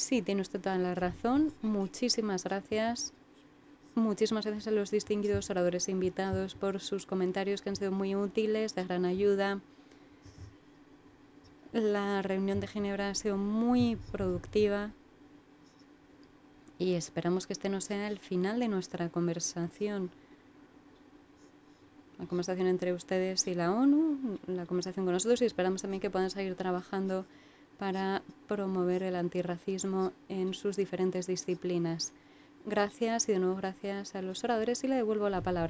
Sí, tiene usted toda la razón. Muchísimas gracias. Muchísimas gracias a los distinguidos oradores e invitados por sus comentarios que han sido muy útiles, de gran ayuda. La reunión de Ginebra ha sido muy productiva y esperamos que este no sea el final de nuestra conversación. La conversación entre ustedes y la ONU, la conversación con nosotros, y esperamos también que puedan seguir trabajando para promover el antirracismo en sus diferentes disciplinas. Gracias y de nuevo gracias a los oradores y le devuelvo la palabra.